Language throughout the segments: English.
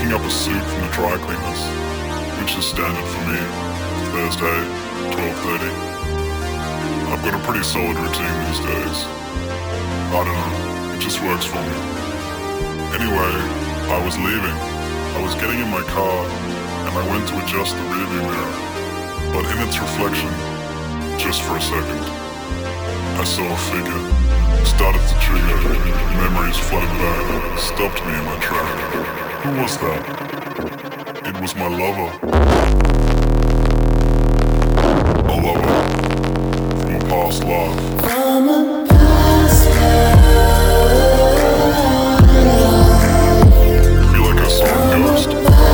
picking up a suit from the dry cleaners, which is standard for me, Thursday, 12:30. I've got a pretty solid routine these days. I don't know, it just works for me. Anyway, I was leaving. I was getting in my car, and I went to adjust the rearview mirror. But in its reflection, just for a second, I saw a figure. Started to trigger. Memories flooded back. Stopped me in my track. Who was that? It was my lover. A lover from a past life. From a past life. I feel like I saw a ghost.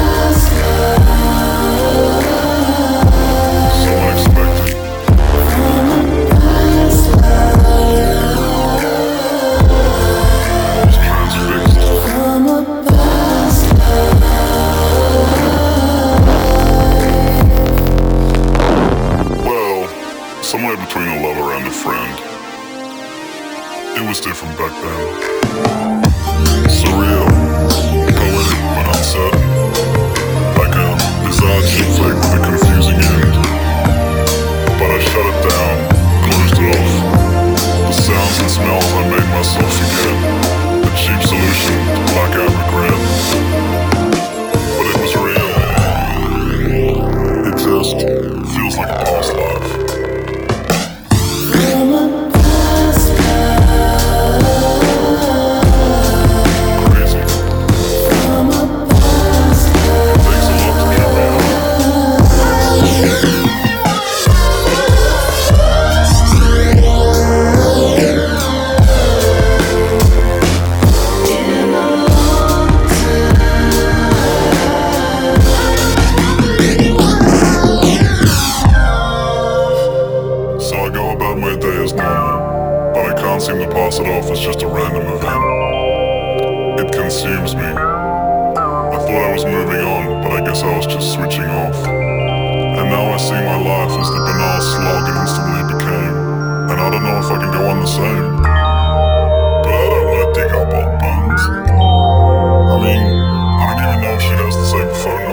So unexpected. I was transfixed. Well, somewhere between a lover and a friend. It was different back then. Surreal, poetic but uncertain. Like a bizarre chick flick with a confusing end. But I shut it down, closed it off. The sounds and smells I made myself forget. A cheap solution to black out regret. But it was real. It just feels like a past life. Crazy. Takes a lot to trip me up. So I go about my day as normal, but I can't seem to pass it off as just a random event. It consumes me. I thought I was moving on, but I guess I was just switching off. And now I see my life as the banal slog it instantly became. And I don't know if I can go on the same. But I don't want to dig up old bones. I mean, I don't even know if she has the same phone